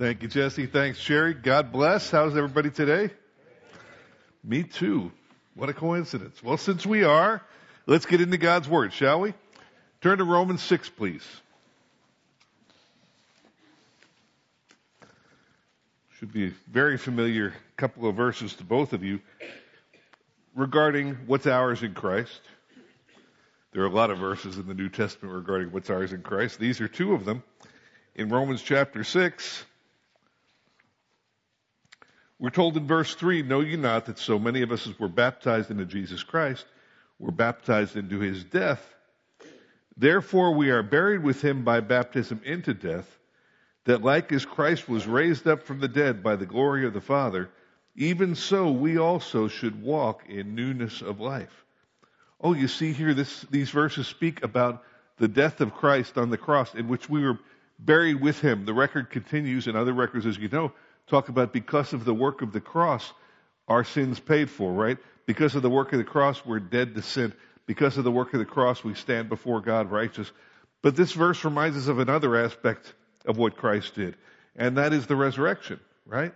Thank you, Jesse. Thanks, Sherry. God bless. How's everybody today? Me too. What a coincidence. Well, since we are, let's get into God's Word, shall we? Turn to Romans 6, please. Should be a very familiar couple of verses to both of you regarding what's ours in Christ. There are a lot of verses in the New Testament regarding what's ours in Christ. These are two of them. In Romans chapter 6, we're told in verse 3, "Know ye not that so many of us as were baptized into Jesus Christ were baptized into his death? Therefore we are buried with him by baptism into death, that like as Christ was raised up from the dead by the glory of the Father, even so we also should walk in newness of life." Oh, you see here, these verses speak about the death of Christ on the cross, in which we were buried with him. The record continues, and other records, as you know, talk about because of the work of the cross, our sins paid for, right? Because of the work of the cross, we're dead to sin. Because of the work of the cross, we stand before God righteous. But this verse reminds us of another aspect of what Christ did, and that is the resurrection, right?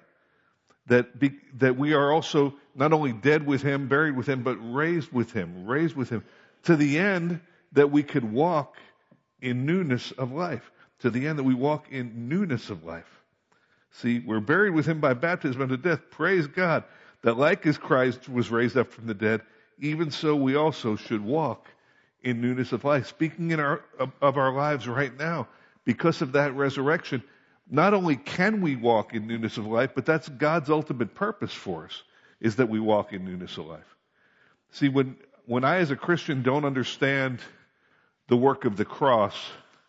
That we are also not only dead with him, buried with him, but raised with him, to the end that we could walk in newness of life, to the end that we walk in newness of life. See, we're buried with him by baptism unto death. Praise God, that like as Christ was raised up from the dead, even so we also should walk in newness of life. Speaking of our lives right now, because of that resurrection, not only can we walk in newness of life, but that's God's ultimate purpose for us, is that we walk in newness of life. See, when I as a Christian don't understand the work of the cross,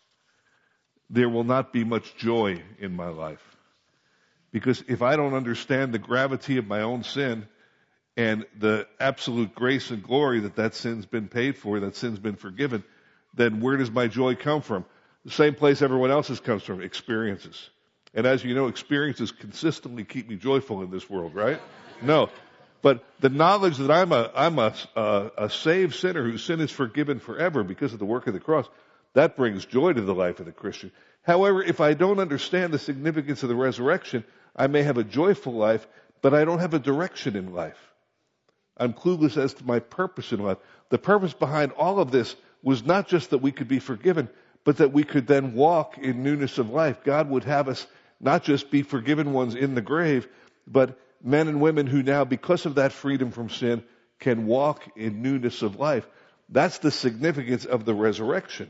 there will not be much joy in my life. Because if I don't understand the gravity of my own sin and the absolute grace and glory that sin's been paid for, that sin's been forgiven, then where does my joy come from? The same place everyone else's comes from, experiences. And as you know, experiences consistently keep me joyful in this world, right? No. But the knowledge that I'm a saved sinner whose sin is forgiven forever because of the work of the cross, that brings joy to the life of the Christian. However, if I don't understand the significance of the resurrection, I may have a joyful life, but I don't have a direction in life. I'm clueless as to my purpose in life. The purpose behind all of this was not just that we could be forgiven, but that we could then walk in newness of life. God would have us not just be forgiven ones in the grave, but men and women who now, because of that freedom from sin, can walk in newness of life. That's the significance of the resurrection.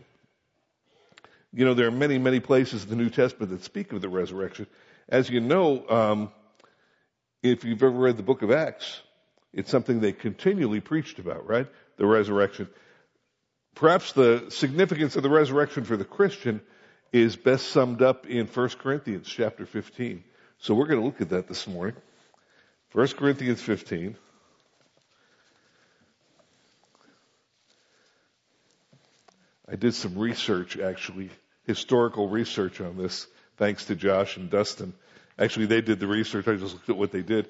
You know, there are many, many places in the New Testament that speak of the resurrection. As you know, if you've ever read the book of Acts, it's something they continually preached about, right? The resurrection. Perhaps the significance of the resurrection for the Christian is best summed up in 1 Corinthians chapter 15. So we're going to look at that this morning. 1 Corinthians 15. I did some research, actually, historical research on this, thanks to Josh and Dustin. Actually, they did the research. I just looked at what they did.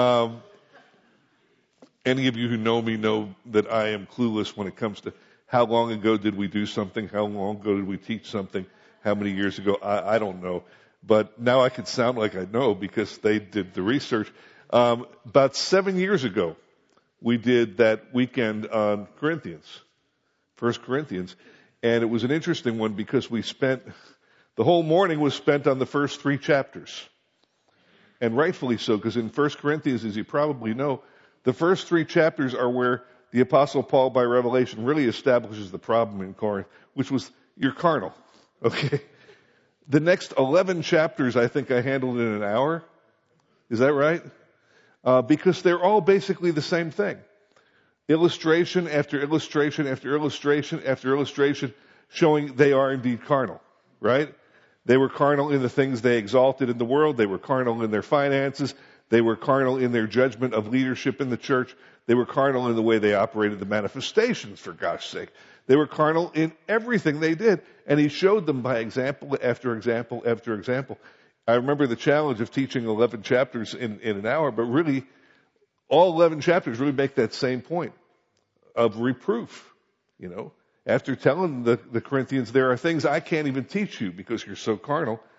Any of you who know me know that I am clueless when it comes to how long ago did we do something, how long ago did we teach something, how many years ago, I don't know. But now I can sound like I know because they did the research. About 7 years ago, we did that weekend on Corinthians, 1 Corinthians. And it was an interesting one because the whole morning was spent on the first 3 chapters. And rightfully so, because in 1 Corinthians, as you probably know, the first 3 chapters are where the Apostle Paul, by revelation, really establishes the problem in Corinth, which was, you're carnal. Okay? The next 11 chapters, I think I handled in an hour. Is that right? Because they're all basically the same thing. Illustration after illustration after illustration after illustration showing they are indeed carnal, right? They were carnal in the things they exalted in the world. They were carnal in their finances. They were carnal in their judgment of leadership in the church. They were carnal in the way they operated the manifestations, for gosh sake. They were carnal in everything they did. And he showed them by example after example after example. I remember the challenge of teaching 11 chapters in an hour, but really, all 11 chapters really make that same point of reproof, you know. After telling the Corinthians, there are things I can't even teach you because you're so carnal.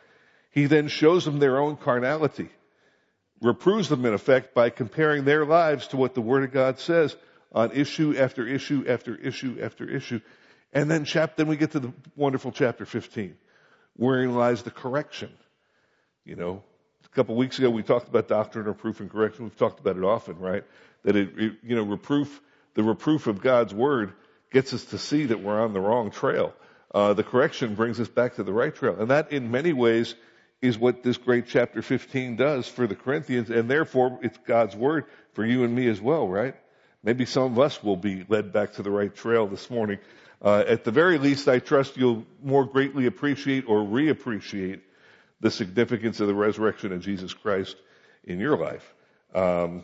He then shows them their own carnality, reproves them in effect by comparing their lives to what the Word of God says on issue after issue after issue after issue. And then we get to the wonderful chapter 15, wherein lies the correction. You know, a couple of weeks ago we talked about doctrine, reproof, and correction. We've talked about it often, right? That the reproof of God's Word gets us to see that we're on the wrong trail. The correction brings us back to the right trail. And that, in many ways, is what this great chapter 15 does for the Corinthians, and therefore it's God's Word for you and me as well, right? Maybe some of us will be led back to the right trail this morning. At the very least, I trust you'll more greatly appreciate or reappreciate the significance of the resurrection of Jesus Christ in your life. 1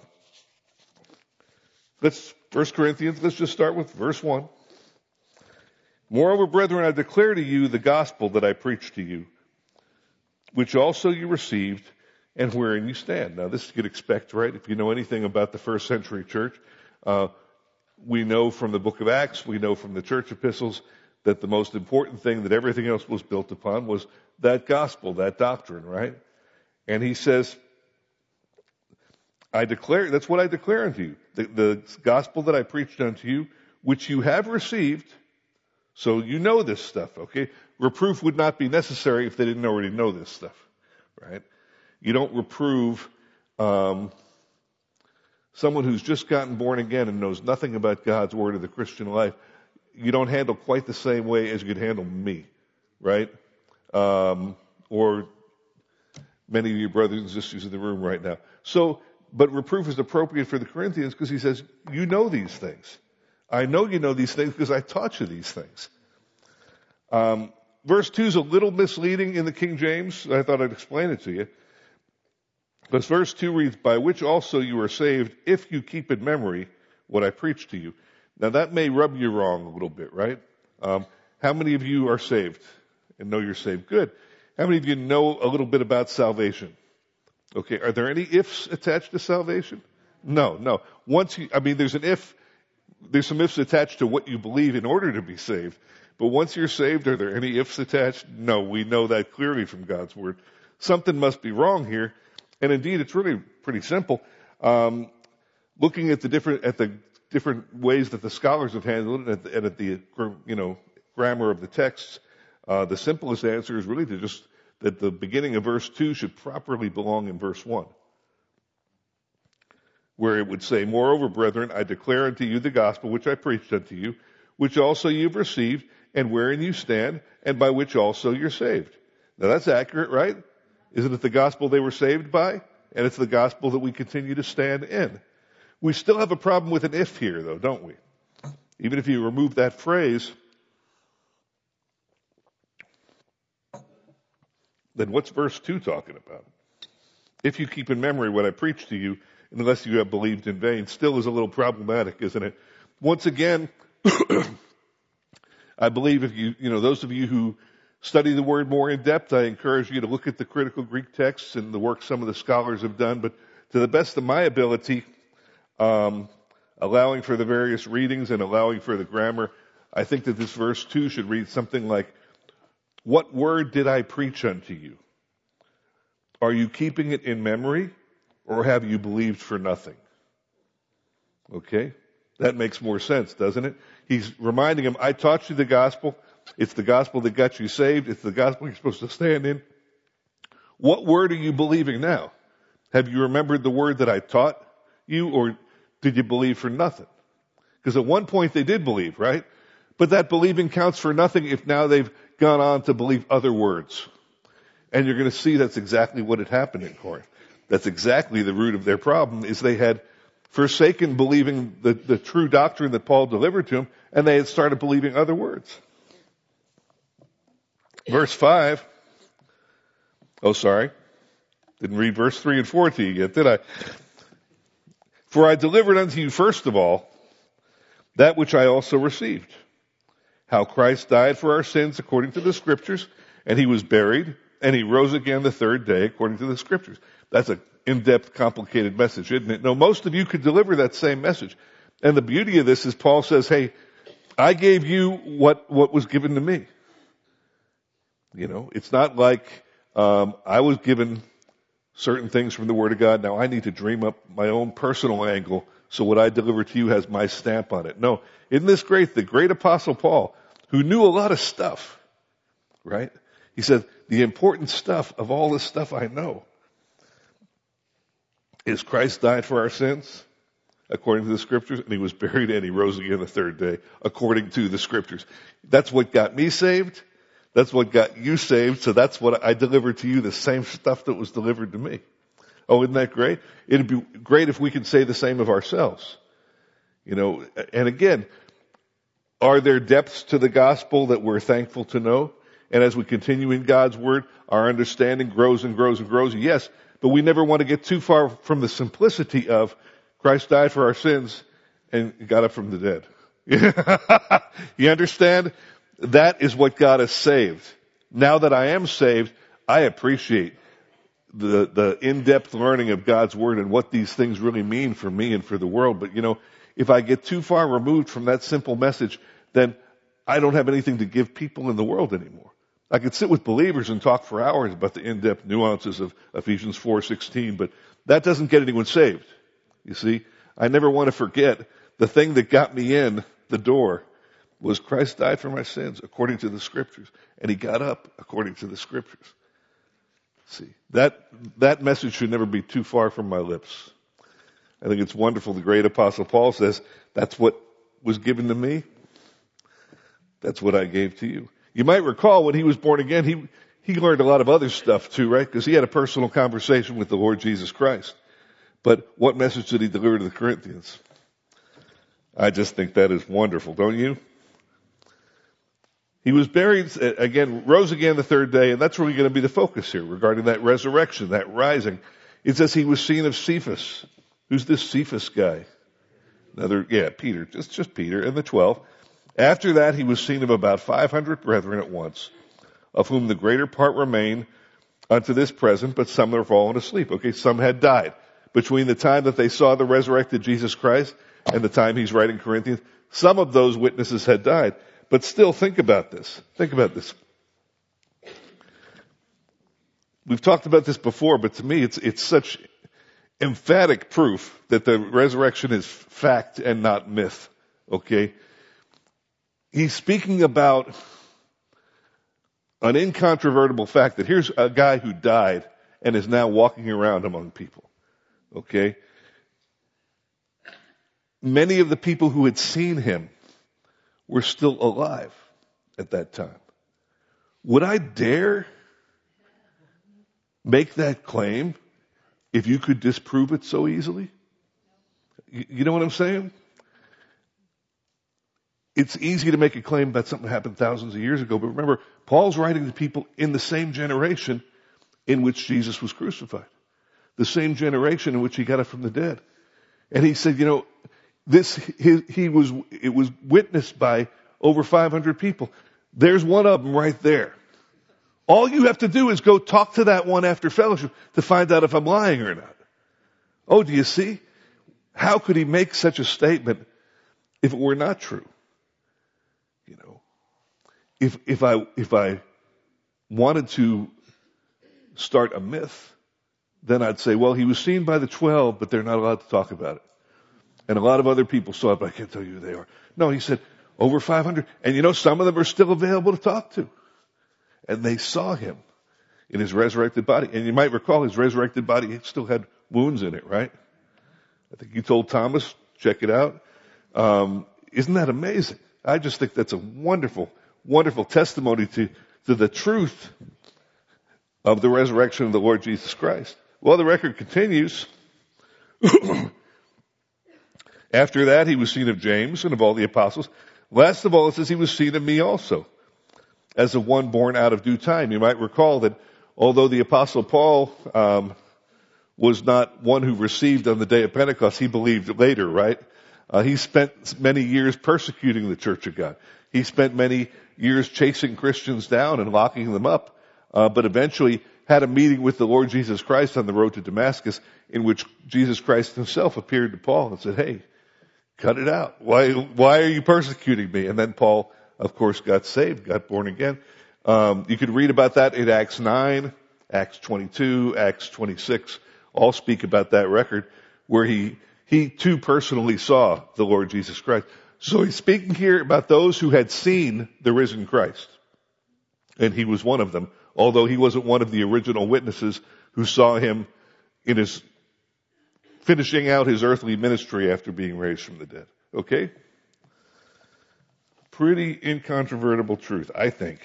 Corinthians, let's just start with verse 1. Moreover, brethren, I declare to you the gospel that I preached to you, which also you received, and wherein you stand. Now, this you could expect, right? If you know anything about the first century church, we know from the book of Acts, we know from the church epistles, that the most important thing that everything else was built upon was that gospel, that doctrine, right? And he says, that's what I declare unto you. The gospel that I preached unto you, which you have received, so you know this stuff, okay? Reproof would not be necessary if they didn't already know this stuff, right? You don't reprove someone who's just gotten born again and knows nothing about God's Word or the Christian life. You don't handle quite the same way as you could handle me, right? Or many of your brothers and sisters in the room right now. But reproof is appropriate for the Corinthians because he says, you know these things. I know you know these things because I taught you these things. Verse 2 is a little misleading in the King James. I thought I'd explain it to you. Because verse 2 reads, by which also you are saved if you keep in memory what I preached to you. Now that may rub you wrong a little bit, right? How many of you are saved and know you're saved? Good. How many of you know a little bit about salvation? Okay, are there any ifs attached to salvation? No. There's some ifs attached to what you believe in order to be saved. But once you're saved, are there any ifs attached? No, we know that clearly from God's Word. Something must be wrong here. And indeed, it's really pretty simple. Looking at the different ways that the scholars have handled it and at the grammar of the texts, the simplest answer is really that the beginning of verse 2 should properly belong in verse 1. Where it would say, moreover, brethren, I declare unto you the gospel which I preached unto you, which also you've received, and wherein you stand, and by which also you're saved. Now that's accurate, right? Isn't it the gospel they were saved by? And it's the gospel that we continue to stand in. We still have a problem with an if here, though, don't we? Even if you remove that phrase, then what's verse 2 talking about? If you keep in memory what I preached to you, unless you have believed in vain, still is a little problematic, isn't it? Once again, I believe if those of you who study the Word more in depth, I encourage you to look at the critical Greek texts and the work some of the scholars have done. But to the best of my ability, allowing for the various readings and allowing for the grammar, I think that this verse 2 should read something like, what word did I preach unto you? Are you keeping it in memory, or have you believed for nothing? Okay? That makes more sense, doesn't it? He's reminding him, I taught you the gospel. It's the gospel that got you saved. It's the gospel you're supposed to stand in. What word are you believing now? Have you remembered the word that I taught you, or did you believe for nothing? Because at one point they did believe, right? But that believing counts for nothing if now they've gone on to believe other words. And you're going to see that's exactly what had happened in Corinth. That's exactly the root of their problem, is they had forsaken believing the true doctrine that Paul delivered to them, and they had started believing other words. Verse 5. Oh, sorry. Didn't read verse 3 and 4 to you yet, did I? For I delivered unto you first of all that which I also received. How Christ died for our sins according to the Scriptures, and he was buried, and he rose again the third day according to the Scriptures. That's an in-depth, complicated message, isn't it? No, most of you could deliver that same message. And the beauty of this is Paul says, hey, I gave you what was given to me. You know, it's not like I was given certain things from the Word of God. Now I need to dream up my own personal angle so what I deliver to you has my stamp on it. No, isn't this great? The great Apostle Paul, who knew a lot of stuff, right? He said, the important stuff of all this stuff I know is Christ died for our sins, according to the Scriptures, and he was buried and he rose again the third day, according to the Scriptures. That's what got me saved. That's what got you saved. So that's what I delivered to you, the same stuff that was delivered to me. Oh, isn't that great? It'd be great if we could say the same of ourselves. You know, and again, are there depths to the gospel that we're thankful to know? And as we continue in God's Word, our understanding grows and grows and grows. Yes, but we never want to get too far from the simplicity of Christ died for our sins and got up from the dead. You understand? That is what got us saved. Now that I am saved, I appreciate the in-depth learning of God's Word and what these things really mean for me and for the world. But, you know, if I get too far removed from that simple message, then I don't have anything to give people in the world anymore. I could sit with believers and talk for hours about the in-depth nuances of Ephesians 4:16, but that doesn't get anyone saved. You see, I never want to forget the thing that got me in the door was Christ died for my sins according to the Scriptures, and he got up according to the Scriptures. See, that message should never be too far from my lips. I think it's wonderful. The great Apostle Paul says, that's what was given to me. That's what I gave to you. You might recall when he was born again, he learned a lot of other stuff too, right? Because he had a personal conversation with the Lord Jesus Christ. But what message did he deliver to the Corinthians? I just think that is wonderful, don't you? He was buried again, rose again the third day, and that's really going to be the focus here regarding that resurrection, that rising. It says he was seen of Cephas. Who's this Cephas guy? Peter, just Peter and the 12. After that, he was seen of about 500 brethren at once, of whom the greater part remain unto this present, but some are fallen asleep. Okay, some had died. Between the time that they saw the resurrected Jesus Christ and the time he's writing Corinthians, some of those witnesses had died. But still, think about this. Think about this. We've talked about this before, but to me, it's such emphatic proof that the resurrection is fact and not myth. Okay? He's speaking about an incontrovertible fact that here's a guy who died and is now walking around among people. Okay? Many of the people who had seen him were still alive at that time. Would I dare make that claim if you could disprove it so easily? You know what I'm saying? It's easy to make a claim about something that happened thousands of years ago, but remember, Paul's writing to people in the same generation in which Jesus was crucified. The same generation in which he got up from the dead. And he said, you know, it was witnessed by over 500 people. There's one of them right there. All you have to do is go talk to that one after fellowship to find out if I'm lying or not. Oh, do you see? How could he make such a statement if it were not true? You know, if I wanted to start a myth, then I'd say, well, he was seen by the 12, but they're not allowed to talk about it. And a lot of other people saw it, but I can't tell you who they are. No, he said, over 500. And you know, some of them are still available to talk to. And they saw him in his resurrected body. And you might recall his resurrected body still had wounds in it, right? I think you told Thomas, check it out. Isn't that amazing? I just think that's a wonderful, wonderful testimony to the truth of the resurrection of the Lord Jesus Christ. Well, the record continues. After that, he was seen of James and of all the apostles. Last of all, it says he was seen of me also, as of one born out of due time. You might recall that although the apostle Paul was not one who received on the day of Pentecost, he believed later, right? He spent many years persecuting the church of God. He spent many years chasing Christians down and locking them up, but eventually had a meeting with the Lord Jesus Christ on the road to Damascus, in which Jesus Christ himself appeared to Paul and said, hey, cut it out. Why are you persecuting me? And then Paul, of course, got saved, got born again. You could read about that in Acts 9. Acts 22, Acts 26, all speak about that record where he too personally saw the Lord Jesus Christ. So he's speaking here about those who had seen the risen Christ. And he was one of them, although he wasn't one of the original witnesses who saw him in his finishing out his earthly ministry after being raised from the dead. Okay? Pretty incontrovertible truth, I think.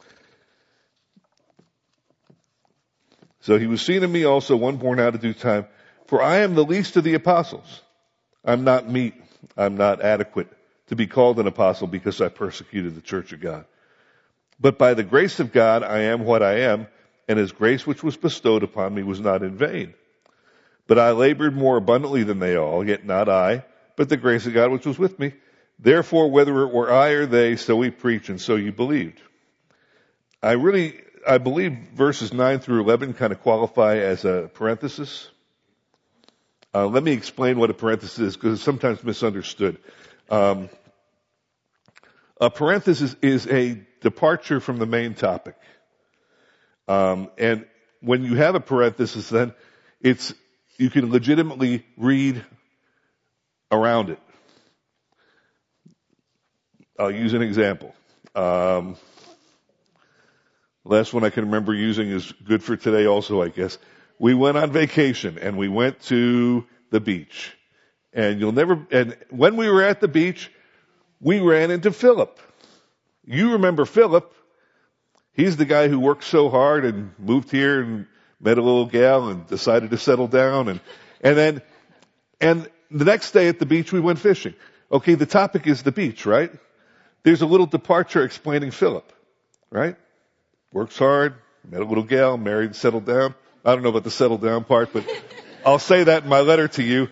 So he was seen in me also, one born out of due time. For I am the least of the apostles. I'm not meet. I'm not adequate to be called an apostle because I persecuted the church of God. But by the grace of God, I am what I am, and his grace which was bestowed upon me was not in vain. But I labored more abundantly than they all, yet not I, but the grace of God which was with me. Therefore, whether it were I or they, so we preach, and so you believed. I believe verses 9 through 11 kind of qualify as a parenthesis. Let me explain what a parenthesis is, because it's sometimes misunderstood. A parenthesis is a departure from the main topic. And when you have a parenthesis, then you can legitimately read around it. I'll use an example. Last one I can remember using is good for today also, I guess. We went on vacation and we went to the beach. And when we were at the beach, we ran into Philip. You remember Philip. He's the guy who worked so hard and moved here and met a little gal and decided to settle down. And the next day at the beach we went fishing. Okay, the topic is the beach, right? There's a little departure explaining Philip, right? Works hard, met a little gal, married, settled down. I don't know about the settled down part, but I'll say that in my letter to you.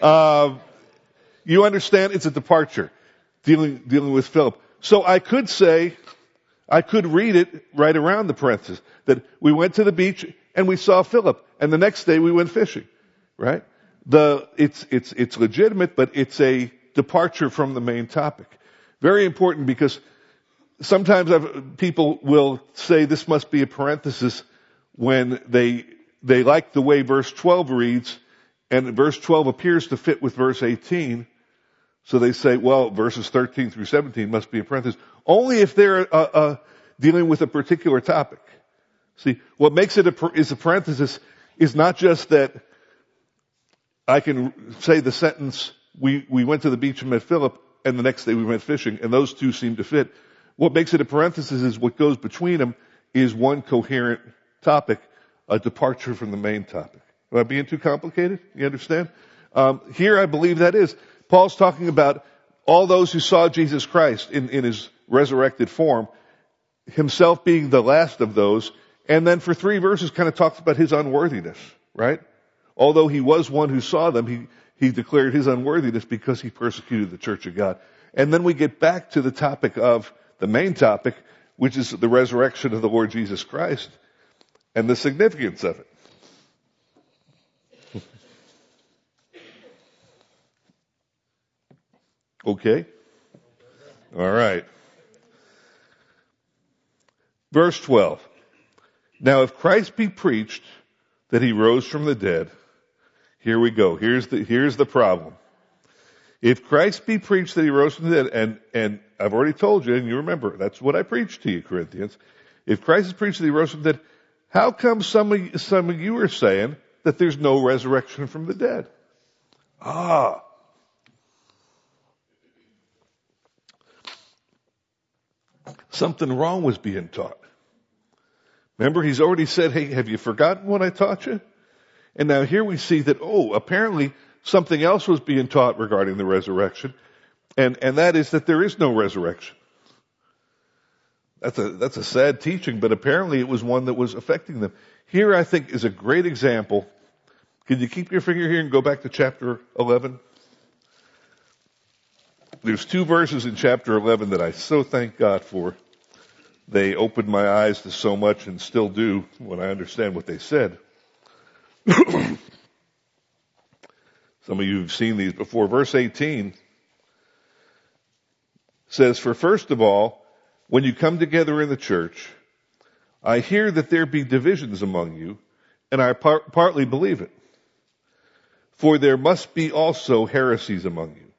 You understand it's a departure dealing with Philip. So I could read it right around the parenthesis, that we went to the beach and we saw Philip, and the next day we went fishing, right? It's legitimate, but it's a departure from the main topic. Very important, because sometimes people will say this must be a parenthesis when they like the way verse 12 reads, and verse 12 appears to fit with verse 18. So they say, well, verses 13 through 17 must be a parenthesis. Only if they're dealing with a particular topic. See, what makes it is a parenthesis is not just that I can say the sentence, we went to the beach and met Philip, and the next day we went fishing, and those two seem to fit. What makes it a parenthesis is what goes between them is one coherent topic, a departure from the main topic. Am I being too complicated? You understand? Here I believe that is. Paul's talking about all those who saw Jesus Christ in his resurrected form, himself being the last of those, and then for 3 verses kind of talks about his unworthiness, right? Although he was one who saw them, he declared his unworthiness because he persecuted the church of God. And then we get back to the topic of the main topic, which is the resurrection of the Lord Jesus Christ and the significance of it. Okay? All right. Verse 12. Now if Christ be preached that he rose from the dead, here we go. Here's the problem. If Christ be preached that he rose from the dead, and I've already told you, and you remember, that's what I preached to you, Corinthians. If Christ is preached that he rose from the dead, how come some of you are saying that there's no resurrection from the dead? Something wrong was being taught. Remember, he's already said, hey, have you forgotten what I taught you? And now here we see that, apparently something else was being taught regarding the resurrection, and that is that there is no resurrection. That's a sad teaching, but apparently it was one that was affecting them. Here, I think, is a great example. Can you keep your finger here and go back to chapter 11? There's 2 verses in chapter 11 that I so thank God for. They opened my eyes to so much, and still do when I understand what they said. Some of you have seen these before. Verse 18 says, for first of all, when you come together in the church, I hear that there be divisions among you, and I partly believe it. For there must be also heresies among you.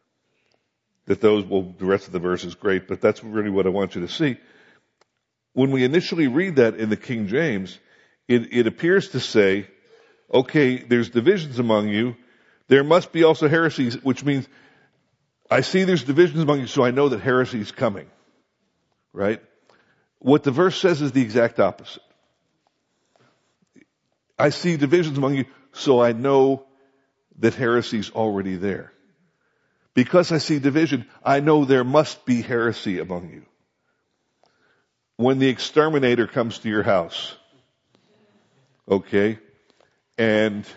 The rest of the verse is great, but that's really what I want you to see. When we initially read that in the King James, it appears to say, okay, there's divisions among you. There must be also heresies, which means I see there's divisions among you, so I know that heresy is coming. Right? What the verse says is the exact opposite. I see divisions among you, so I know that heresy is already there. Because I see division, I know there must be heresy among you. When the exterminator comes to your house, okay, and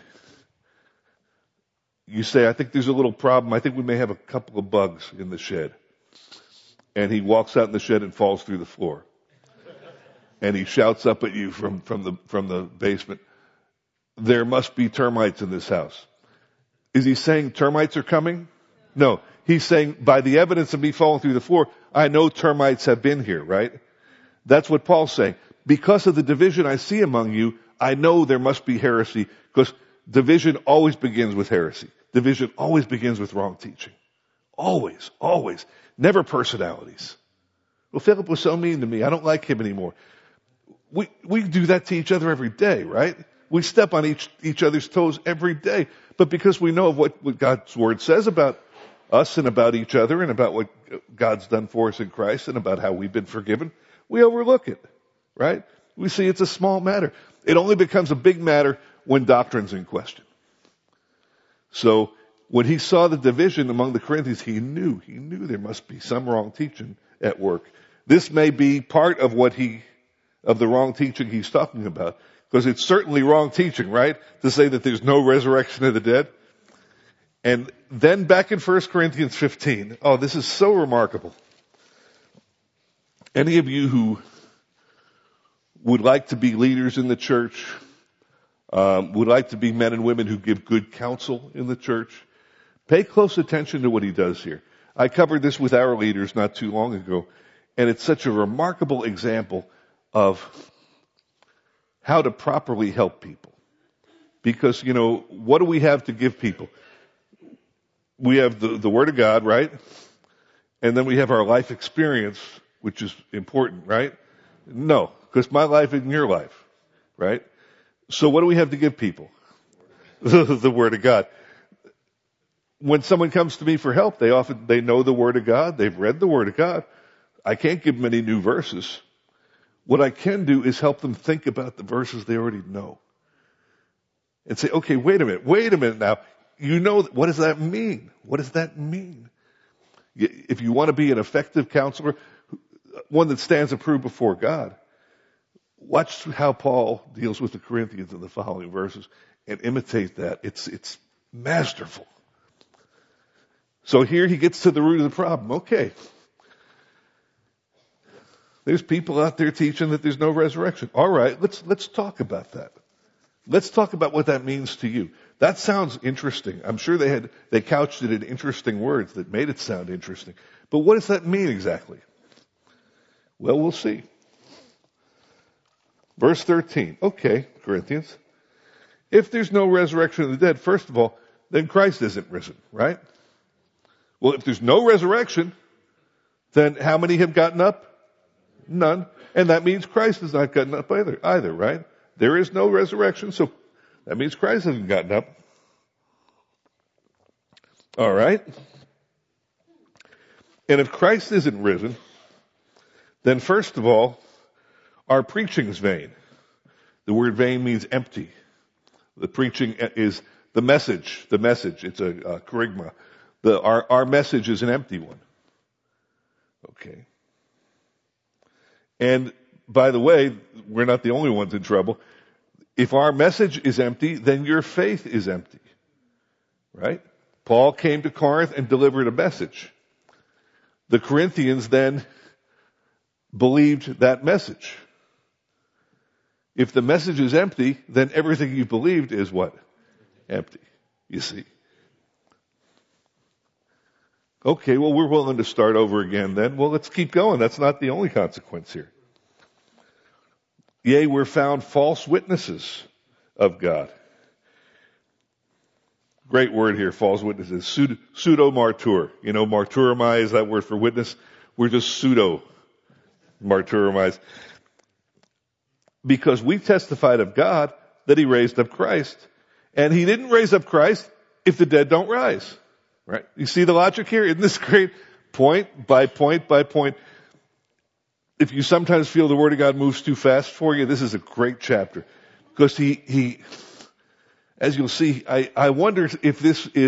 you say, I think there's a little problem. I think we may have a couple of bugs in the shed. And he walks out in the shed and falls through the floor. And he shouts up at you from the basement, there must be termites in this house. Is he saying termites are coming? No. He's saying, by the evidence of me falling through the floor, I know termites have been here, right? That's what Paul's saying. Because of the division I see among you, I know there must be heresy, because division always begins with heresy. Division always begins with wrong teaching. Always, always. Never personalities. Well, Philip was so mean to me. I don't like him anymore. We do that to each other every day, right? We step on each other's toes every day. But because we know of what God's Word says about us and about each other and about what God's done for us in Christ and about how we've been forgiven, we overlook it, right? We see it's a small matter. It only becomes a big matter when doctrine's in question. So when he saw the division among the Corinthians, he knew there must be some wrong teaching at work. This may be part of of the wrong teaching he's talking about, because it's certainly wrong teaching, right? To say that there's no resurrection of the dead. And then back in 1 Corinthians 15, oh, this is so remarkable. Any of you who would like to be leaders in the church, would like to be men and women who give good counsel in the church, pay close attention to what he does here. I covered this with our leaders not too long ago, and it's such a remarkable example of how to properly help people. Because, what do we have to give people? We have the Word of God, right? And then we have our life experience, which is important, right? No, because my life isn't your life, right? So what do we have to give people? The Word of God. When someone comes to me for help, they know the Word of God. They've read the Word of God. I can't give them any new verses. What I can do is help them think about the verses they already know. And say, okay, wait a minute now. What does that mean? What does that mean? If you want to be an effective counselor, one that stands approved before God, watch how Paul deals with the Corinthians in the following verses and imitate that. It's masterful. So here he gets to the root of the problem. Okay. There's people out there teaching that there's no resurrection. All right, let's talk about that. Let's talk about what that means to you. That sounds interesting. I'm sure they couched it in interesting words that made it sound interesting. But what does that mean exactly? Well, we'll see. Verse 13. Okay, Corinthians. If there's no resurrection of the dead, first of all, then Christ isn't risen, right? Well, if there's no resurrection, then how many have gotten up? None. And that means Christ has not gotten up either, right? There is no resurrection, so that means Christ hasn't gotten up. All right. And if Christ isn't risen, then first of all, our preaching is vain. The word vain means empty. The preaching is the message. It's a kerygma. Our message is an empty one. Okay. And by the way, we're not the only ones in trouble. If our message is empty, then your faith is empty. Right? Paul came to Corinth and delivered a message. The Corinthians then believed that message. If the message is empty, then everything you believed is what? Empty. You see. Okay, well, we're willing to start over again then. Well, let's keep going. That's not the only consequence here. Yea, we're found false witnesses of God. Great word here, false witnesses. Pseudo-martyr. You know, martyramai is that word for witness. We're just pseudo-martyramai. Because we testified of God that He raised up Christ. And He didn't raise up Christ if the dead don't rise. Right? You see the logic here? Isn't this great? Point by point by point. If you sometimes feel the Word of God moves too fast for you, this is a great chapter. Because he as you'll see, I wonder if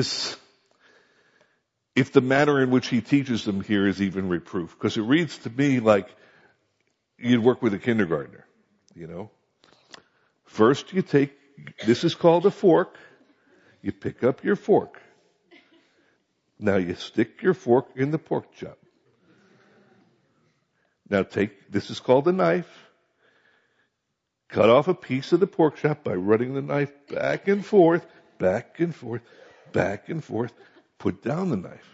the manner in which he teaches them here is even reproof. Because it reads to me like you'd work with a kindergartner, you know. First this is called a fork. You pick up your fork. Now you stick your fork in the pork chop. Now this is called a knife. Cut off a piece of the pork chop by running the knife back and forth, back and forth, back and forth. Put down the knife.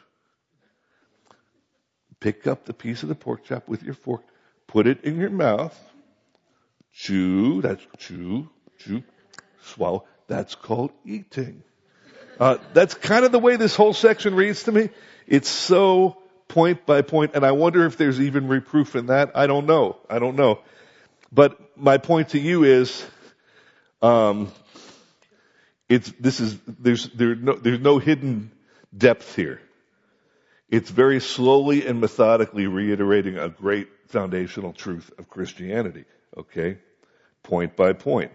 Pick up the piece of the pork chop with your fork. Put it in your mouth. Chew. Chew. Swallow. That's called eating. That's kind of the way this whole section reads to me. It's so point by point, and I wonder if there's even reproof in that. I don't know. But my point to you is, there's no hidden depth here. It's very slowly and methodically reiterating a great foundational truth of Christianity. Okay? Point by point.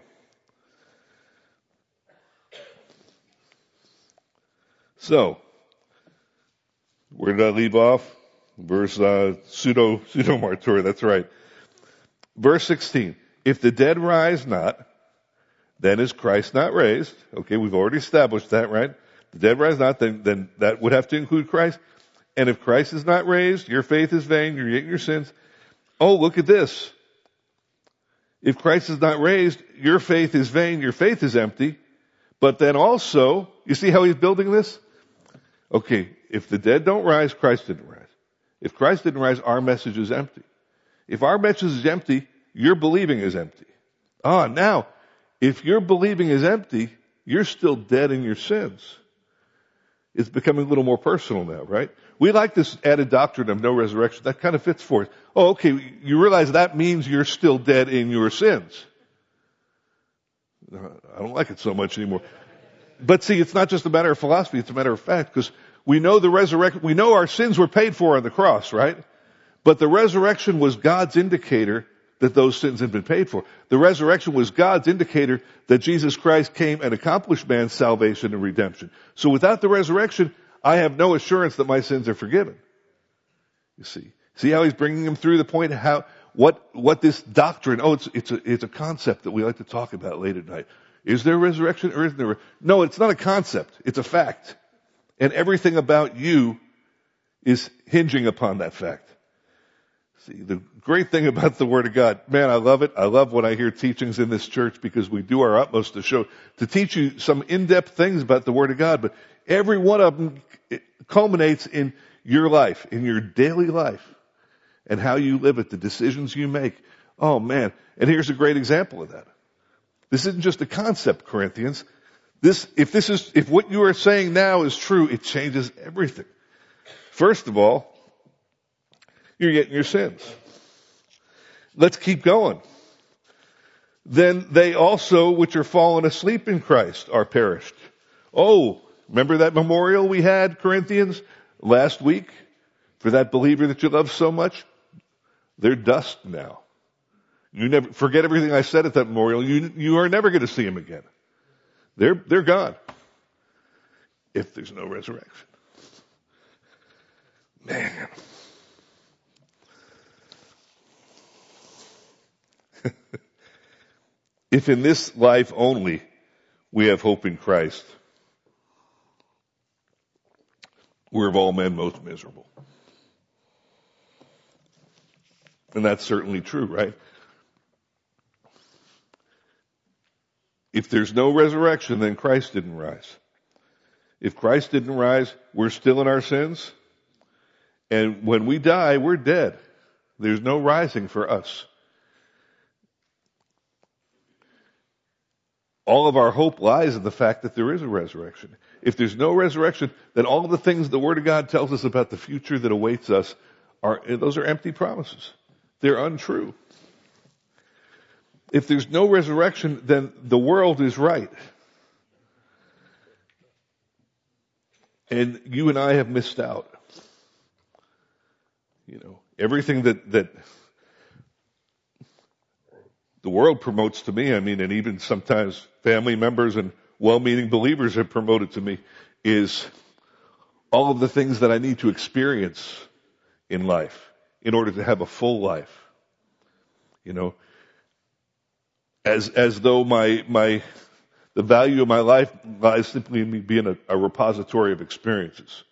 So, where did I leave off? Verse, pseudo-martyr, that's right. Verse 16, if the dead rise not, then is Christ not raised. Okay, we've already established that, right? The dead rise not, then that would have to include Christ. And if Christ is not raised, your faith is vain, you're yet in your sins. Oh, look at this. If Christ is not raised, your faith is vain, your faith is empty. But then also, you see how he's building this? Okay, if the dead don't rise, Christ didn't rise. If Christ didn't rise, our message is empty. If our message is empty, your believing is empty. Now, if your believing is empty, you're still dead in your sins. It's becoming a little more personal now, right? We like this added doctrine of no resurrection. That kind of fits for us. Oh, okay, you realize that means you're still dead in your sins. I don't like it so much anymore. But see, it's not just a matter of philosophy, it's a matter of fact, because we know we know our sins were paid for on the cross, right? But the resurrection was God's indicator that those sins had been paid for. The resurrection was God's indicator that Jesus Christ came and accomplished man's salvation and redemption. So without the resurrection, I have no assurance that my sins are forgiven. You see how he's bringing them through the point of what this doctrine, it's a concept that we like to talk about late at night. Is there resurrection or isn't there? No, it's not a concept. It's a fact. And everything about you is hinging upon that fact. See, the great thing about the Word of God, man, I love it. I love when I hear teachings in this church because we do our utmost to teach you some in-depth things about the Word of God, but every one of them culminates in your life, in your daily life, and how you live it, the decisions you make. Oh man. And here's a great example of that. This isn't just a concept, Corinthians. If what you are saying now is true, it changes everything. First of all, you're yet in your sins. Let's keep going. Then they also, which are fallen asleep in Christ, are perished. Oh, remember that memorial we had, Corinthians, last week? For that believer that you love so much? They're dust now. You never forget everything I said at that memorial. You are never going to see him again. They're gone. If there's no resurrection. Man. If in this life only we have hope in Christ, we're of all men most miserable. And that's certainly true, right? If there's no resurrection, then Christ didn't rise. If Christ didn't rise, we're still in our sins. And when we die, we're dead. There's no rising for us. all of our hope lies in the fact that there is a resurrection. If there's no resurrection, then all of the things the Word of God tells us about the future that awaits us those are empty promises. They're untrue. If there's no resurrection, then the world is right. And you and I have missed out. Everything that the world promotes to me, and even sometimes family members and well-meaning believers have promoted to me, is all of the things that I need to experience in life in order to have a full life. As though the value of my life lies simply in me being a repository of experiences.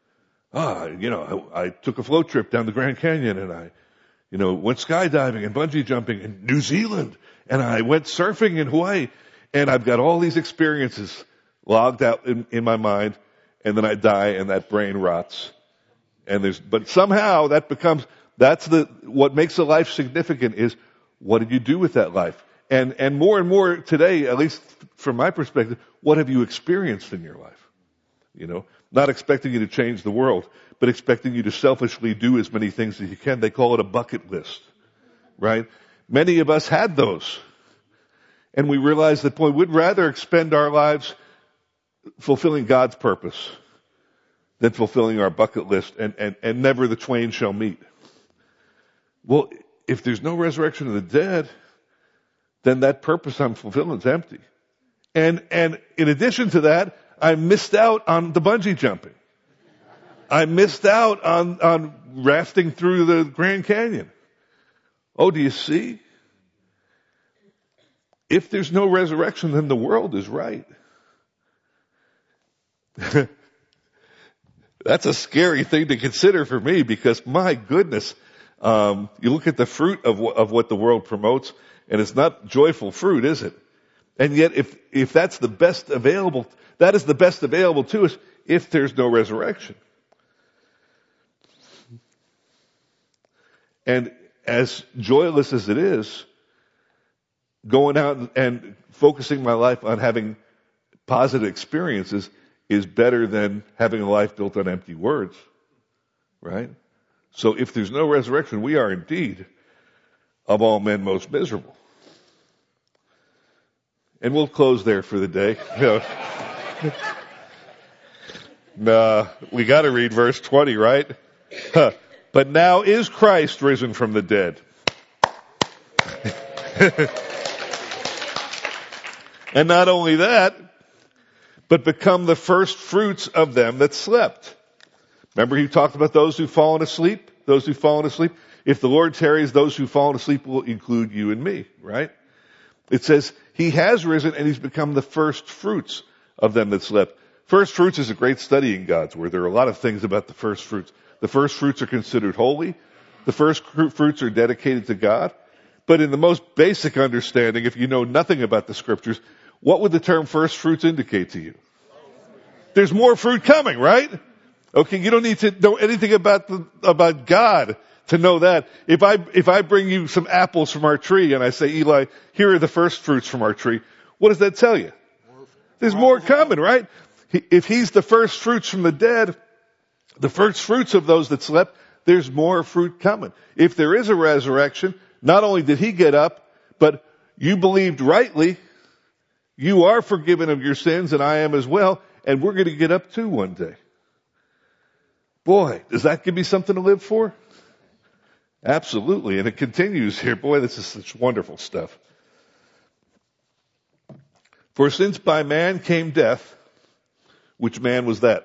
I took a float trip down the Grand Canyon, and I went skydiving and bungee jumping in New Zealand, and I went surfing in Hawaii, and I've got all these experiences logged out in my mind, and then I die and that brain rots. But somehow what makes a life significant is, what did you do with that life? And more today, at least from my perspective, what have you experienced in your life? Not expecting you to change the world, but expecting you to selfishly do as many things as you can. They call it a bucket list, right? Many of us had those. And we realized that, boy, we'd rather expend our lives fulfilling God's purpose than fulfilling our bucket list, and never the twain shall meet. Well, if there's no resurrection of the dead, then that purpose I'm fulfilling is empty. And in addition to that, I missed out on the bungee jumping. I missed out on rafting through the Grand Canyon. Oh, do you see? If there's no resurrection, then the world is right. That's a scary thing to consider for me, because my goodness, you look at the fruit of what the world promotes, and it's not joyful fruit, is it? And yet, if that's the best available, that is the best available to us if there's no resurrection. And as joyless as it is, going out and focusing my life on having positive experiences is better than having a life built on empty words, right? So if there's no resurrection, we are indeed, of all men, most miserable. And we'll close there for the day. We got to read verse 20, right? But now is Christ risen from the dead. And not only that, but become the first fruits of them that slept. Remember, he talked about those who've fallen asleep? Those who've fallen asleep? If the Lord tarries, those who've fallen asleep will include you and me, right? It says, he has risen and he's become the first fruits of them that slept. First fruits is a great study in God's Word. There are a lot of things about the first fruits. The first fruits are considered holy. The first fruits are dedicated to God. But in the most basic understanding, if you know nothing about the Scriptures, what would the term first fruits indicate to you? There's more fruit coming, right? Okay, you don't need to know anything about God to know that. If I bring you some apples from our tree and I say, Eli, here are the first fruits from our tree, what does that tell you? There's more coming, right? If he's the first fruits from the dead, the first fruits of those that slept, there's more fruit coming. If there is a resurrection, not only did he get up, but you believed rightly, you are forgiven of your sins, and I am as well, and we're going to get up too one day. Boy, does that give me something to live for? Absolutely. And it continues here. Boy, this is such wonderful stuff. For since by man came death, which man was that?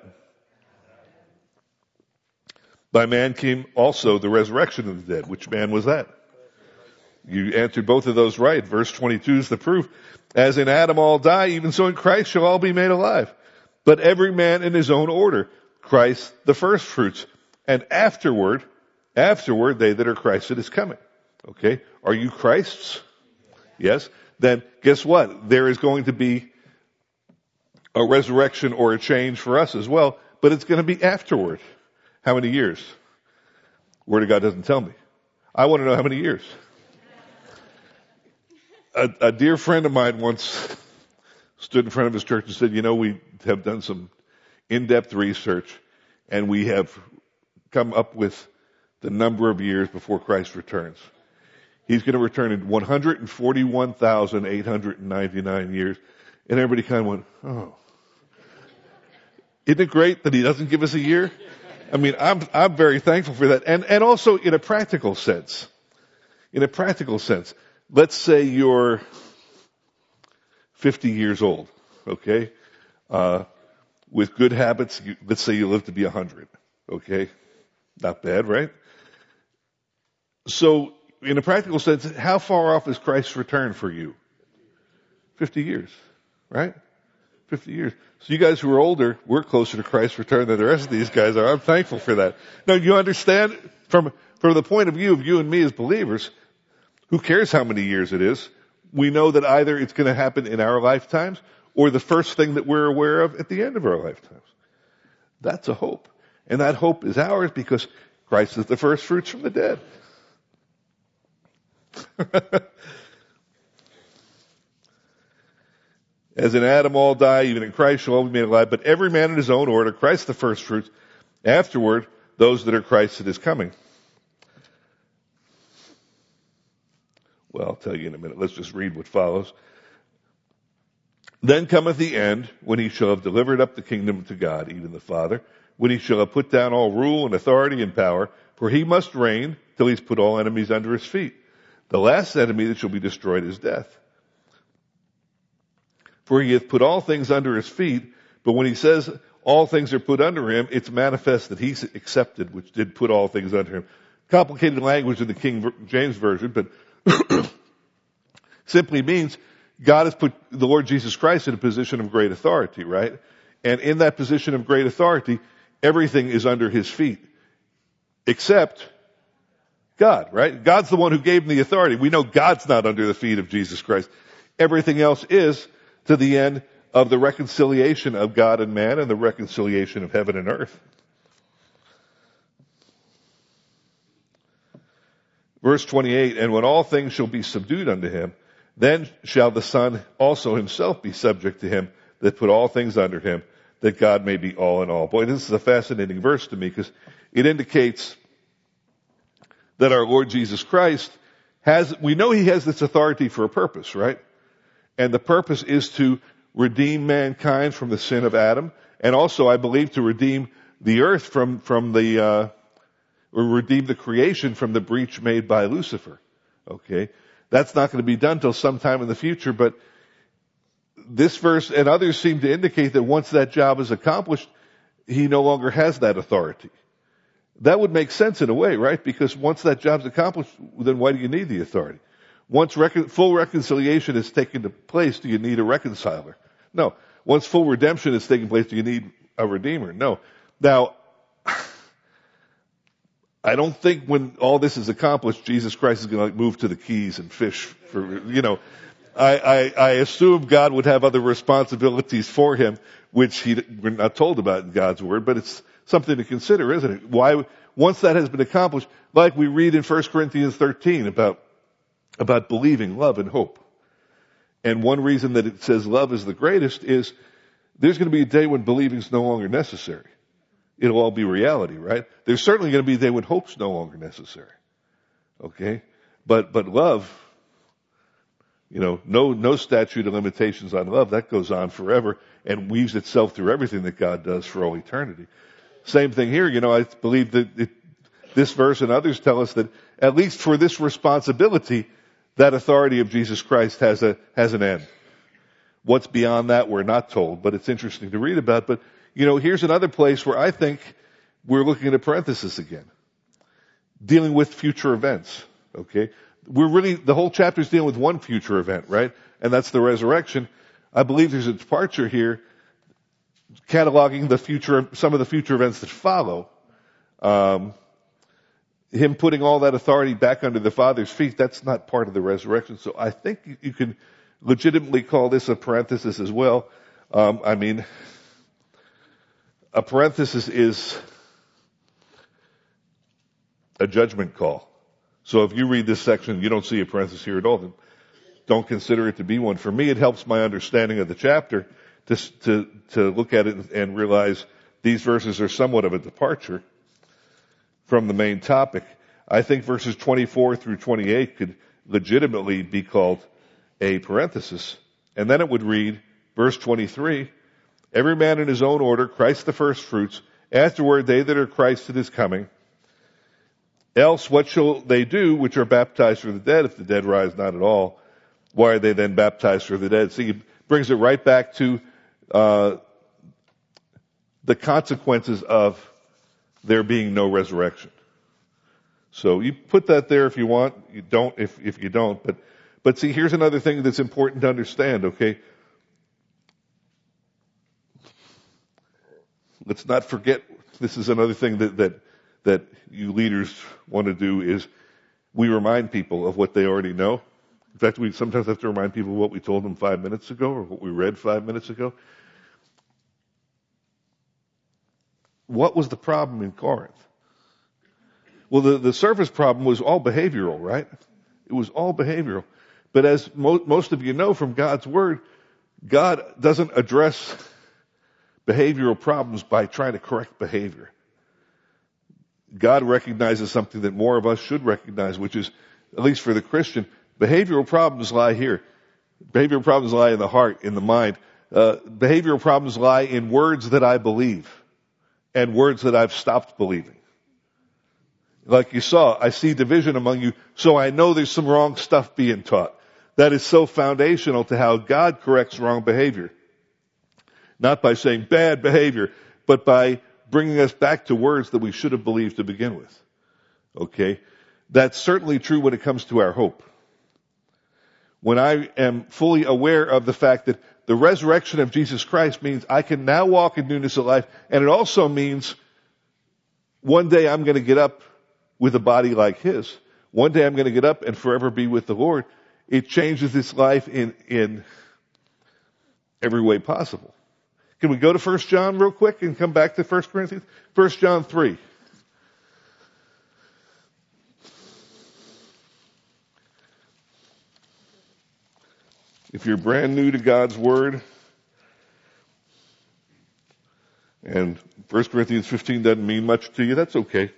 By man came also the resurrection of the dead. Which man was that? You answered both of those right. Verse 22 is the proof. As in Adam all die, even so in Christ shall all be made alive. But every man in his own order. Christ the first fruits. And afterward they that are Christ's is coming. Okay? Are you Christ's? Yes? Then guess what? There is going to be a resurrection or a change for us as well, but it's going to be afterward. How many years? Word of God doesn't tell me. I want to know how many years. A dear friend of mine once stood in front of his church and said, we have done some in-depth research and we have come up with the number of years before Christ returns. He's going to return in 141,899 years. And everybody kind of went, oh. Isn't it great that he doesn't give us a year? I mean, I'm very thankful for that. And also in a practical sense. Let's say you're 50 years old, okay? With good habits, let's say you live to be 100, okay? Not bad, right? So, in a practical sense, how far off is Christ's return for you? 50 years, right? 50 years. So you guys who are older, we're closer to Christ's return than the rest of these guys are. I'm thankful for that. Now, you understand, from the point of view of you and me as believers, who cares how many years it is? We know that either it's going to happen in our lifetimes or the first thing that we're aware of at the end of our lifetimes. That's a hope. And that hope is ours because Christ is the first fruits from the dead. As in Adam all die, even in Christ shall all be made alive, but every man in his own order, Christ the first fruits, afterward those that are Christ at his coming. Well, I'll tell you in a minute. Let's just read what follows. Then cometh the end, when he shall have delivered up the kingdom to God, even the Father, when he shall have put down all rule and authority and power, for he must reign till he's put all enemies under his feet. The last enemy that shall be destroyed is death. For he hath put all things under his feet, but when he says all things are put under him, it's manifest that he's accepted, which did put all things under him. Complicated language in the King James Version, but simply means God has put the Lord Jesus Christ in a position of great authority, right? And in that position of great authority, everything is under his feet. Except God, right? God's the one who gave him the authority. We know God's not under the feet of Jesus Christ. Everything else is to the end of the reconciliation of God and man and the reconciliation of heaven and earth. Verse 28, and when all things shall be subdued unto him, then shall the Son also himself be subject to him that put all things under him, that God may be all in all. Boy, this is a fascinating verse to me because it indicates that our Lord Jesus Christ we know he has this authority for a purpose, right? And the purpose is to redeem mankind from the sin of Adam, and also, I believe, to redeem the earth from or redeem the creation from the breach made by Lucifer. Okay? That's not going to be done till sometime in the future, but this verse and others seem to indicate that once that job is accomplished, he no longer has that authority. That would make sense in a way, right? Because once that job's accomplished, then why do you need the authority? Once full reconciliation has taken place, do you need a reconciler? No. Once full redemption has taken place, do you need a redeemer? No. Now, I don't think when all this is accomplished, Jesus Christ is going to move to the Keys and fish for, I assume God would have other responsibilities for him, which we're not told about in God's word, but it's something to consider, isn't it? Why, once that has been accomplished, like we read in 1 Corinthians 13 about believing, love, and hope. And one reason that it says love is the greatest is there's going to be a day when believing is no longer necessary. It'll all be reality, right? There's certainly going to be a day when hope's no longer necessary. Okay? But love, no statute of limitations on love. That goes on forever and weaves itself through everything that God does for all eternity. Same thing here. I believe that this verse and others tell us that at least for this responsibility, that authority of Jesus Christ has an end. What's beyond that, we're not told, but it's interesting to read about. But, here's another place where I think we're looking at a parenthesis again. Dealing with future events, okay? The whole chapter is dealing with one future event, right? And that's the resurrection. I believe there's a departure here, cataloging some of the future events that follow. Him putting all that authority back under the Father's feet, that's not part of the resurrection. So I think you can legitimately call this a parenthesis as well. A parenthesis is a judgment call. So if you read this section, you don't see a parenthesis here at all, then don't consider it to be one. For me, it helps my understanding of the chapter to look at it and realize these verses are somewhat of a departure from the main topic. I think verses 24 through 28 could legitimately be called a parenthesis. And then it would read, verse 23, every man in his own order, Christ the first fruits, afterward they that are Christ at his coming. Else what shall they do which are baptized for the dead if the dead rise not at all? Why are they then baptized for the dead? See, he brings it right back to the consequences of there being no resurrection. So you put that there if you want. You don't if you don't. But see, here's another thing that's important to understand, okay? Let's not forget, this is another thing that you leaders want to do is we remind people of what they already know. In fact, we sometimes have to remind people what we told them 5 minutes ago or what we read 5 minutes ago. What was the problem in Corinth? Well, the surface problem was all behavioral, right? It was all behavioral. But as most of you know from God's Word, God doesn't address behavioral problems by trying to correct behavior. God recognizes something that more of us should recognize, which is, at least for the Christian, behavioral problems lie here. Behavioral problems lie in the heart, in the mind. Behavioral problems lie in words that I believe and words that I've stopped believing. Like you saw, I see division among you, so I know there's some wrong stuff being taught. That is so foundational to how God corrects wrong behavior. Not by saying bad behavior, but by bringing us back to words that we should have believed to begin with. Okay? That's certainly true when it comes to our hope. When I am fully aware of the fact that the resurrection of Jesus Christ means I can now walk in newness of life, and it also means one day I'm going to get up with a body like his. One day I'm going to get up and forever be with the Lord. It changes this life in every way possible. Can we go to 1 John real quick and come back to 1 Corinthians? 1 John 3. If you're brand new to God's Word, and 1 Corinthians 15 doesn't mean much to you, that's okay.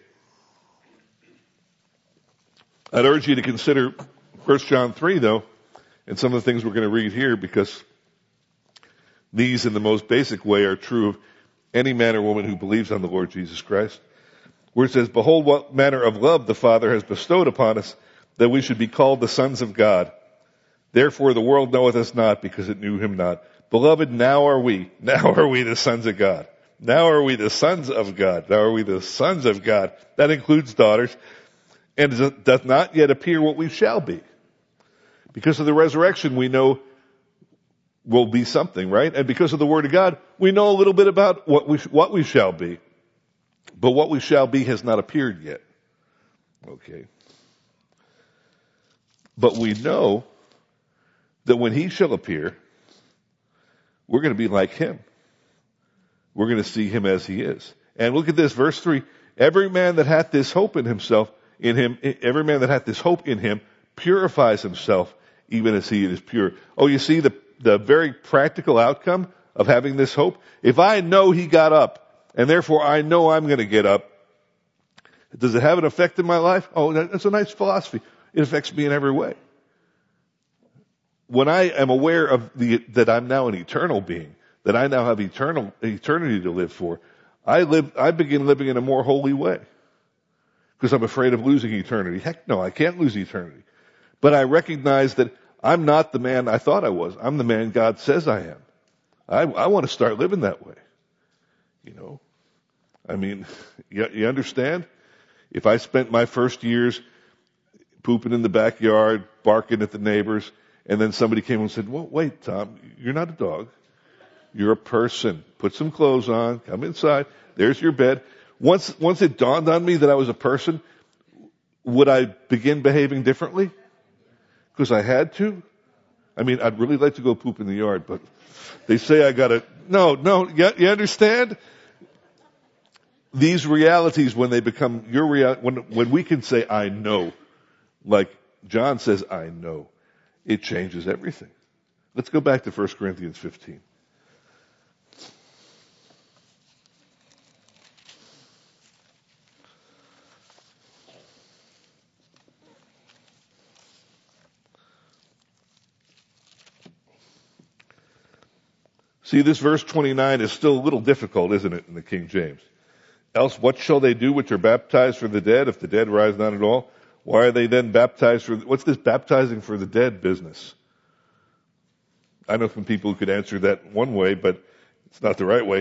I'd urge you to consider 1 John 3, though, and some of the things we're going to read here, because these, in the most basic way, are true of any man or woman who believes on the Lord Jesus Christ. Where it says, behold, what manner of love the Father has bestowed upon us, that we should be called the sons of God. Therefore the world knoweth us not, because it knew him not. Beloved, now are we the sons of God. Now are we the sons of God. Now are we the sons of God. That includes daughters. And it doth not yet appear what we shall be. Because of the resurrection, we know we'll be something, right? And because of the Word of God, we know a little bit about what we shall be. But what we shall be has not appeared yet. Okay. But we know that when he shall appear, we're going to be like him. We're going to see him as he is. And look at this, verse 3. Every man that hath this hope in himself, every man that hath this hope in him purifies himself even as he is pure. Oh, you see the very practical outcome of having this hope? If I know he got up, and therefore I know I'm going to get up, does it have an effect in my life? Oh, that's a nice philosophy. It affects me in every way. When I am aware of that I'm now an eternal being, that I now have eternity to live for, I begin living in a more holy way. Because I'm afraid of losing eternity. Heck no, I can't lose eternity. But I recognize that I'm not the man I thought I was. I'm the man God says I am. I want to start living that way. You know? I mean, you understand? If I spent my first years pooping in the backyard, barking at the neighbors, and then somebody came and said, well, wait, Tom, you're not a dog. You're a person. Put some clothes on, come inside, there's your bed. Once it dawned on me that I was a person, would I begin behaving differently? Because I had to? I mean, I'd really like to go poop in the yard, but they say I gotta, no, you understand? These realities, when they become your reality, when we can say, I know, like John says, I know. it changes everything. Let's go back to 1 Corinthians 15. See, this verse 29 is still a little difficult, isn't it, in the King James? Else, what shall they do which are baptized for the dead, if the dead rise not at all? Why are they then baptized for, what's this baptizing for the dead business? I know some people who could answer that one way, but it's not the right way.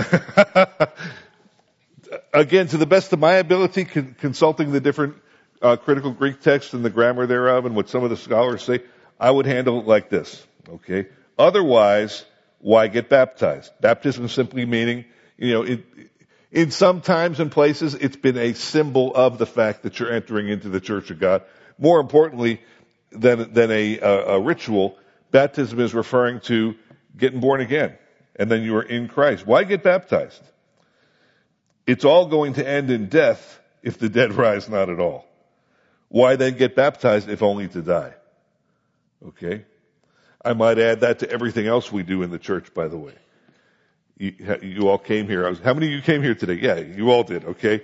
Again, to the best of my ability, consulting the different critical Greek texts and the grammar thereof and what some of the scholars say, I would handle it like this, okay? Otherwise, why get baptized? Baptism simply meaning, in some times and places, it's been a symbol of the fact that you're entering into the church of God. More importantly than a ritual, baptism is referring to getting born again. And then you are in Christ. Why get baptized? It's all going to end in death if the dead rise not at all. Why then get baptized if only to die? Okay? I might add that to everything else we do in the church, by the way. You all came here. How many of you came here today? Yeah, you all did, okay?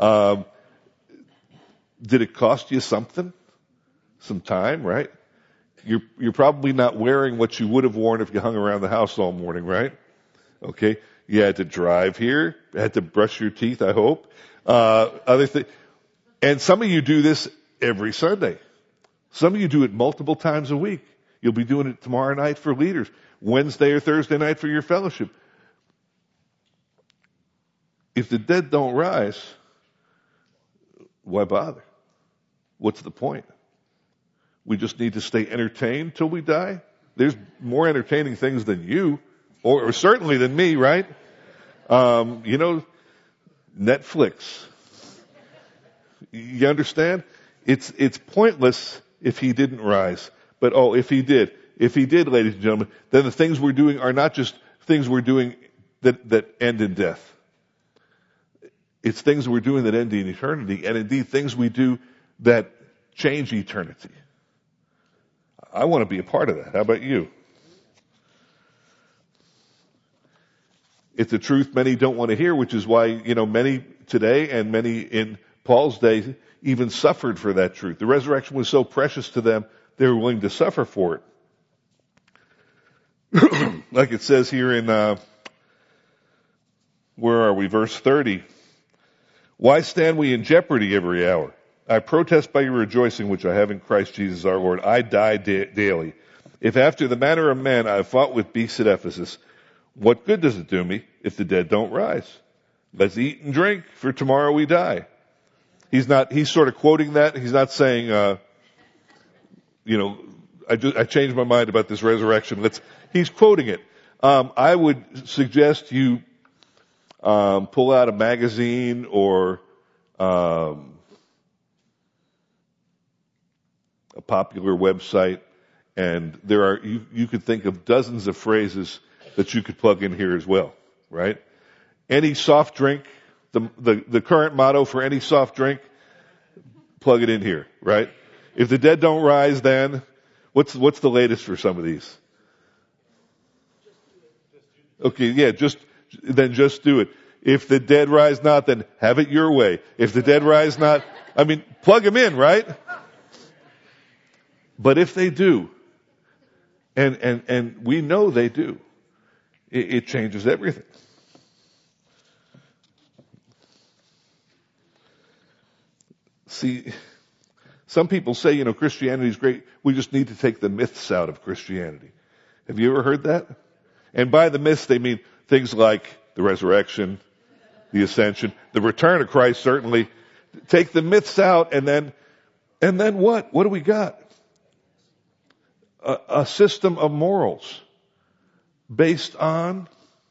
Did it cost you something? Some time, right? You're probably not wearing what you would have worn if you hung around the house all morning, right? Okay? You had to drive here, had to brush your teeth, I hope. Other things. And some of you do this every Sunday. Some of you do it multiple times a week. You'll be doing it tomorrow night for leaders, Wednesday or Thursday night for your fellowship. If the dead don't rise, why bother? What's the point? We just need to stay entertained till we die? There's more entertaining things than you, or certainly than me, right? Netflix. You understand? It's pointless if he didn't rise. But if he did, ladies and gentlemen, then the things we're doing are not just things we're doing that end in death. It's things we're doing that end in eternity, and indeed things we do that change eternity. I want to be a part of that. How about you? It's a truth many don't want to hear, which is why, many today and many in Paul's day even suffered for that truth. The resurrection was so precious to them, they were willing to suffer for it. Like it says here in, where are we? Verse 30. Why stand we in jeopardy every hour? I protest by your rejoicing, which I have in Christ Jesus our Lord. I die daily. If after the manner of men I have fought with beasts at Ephesus, what good does it do me if the dead don't rise? Let's eat and drink, for tomorrow we die. He's sort of quoting that. He's not saying, I changed my mind about this resurrection. He's quoting it. I would suggest you pull out a magazine or a popular website, and you could think of dozens of phrases that you could plug in here as well, right? Any soft drink, the current motto for any soft drink, plug it in here, right? If the dead don't rise, then what's the latest for some of these? Okay, yeah, just do it. If the dead rise not, then have it your way. If the dead rise not, plug them in, right? But if they do, and we know they do, it changes everything. See, some people say, Christianity is great. We just need to take the myths out of Christianity. Have you ever heard that? And by the myths, they mean things like the resurrection, the ascension, the return of Christ, certainly. Take the myths out, and then what? What do we got? A system of morals based on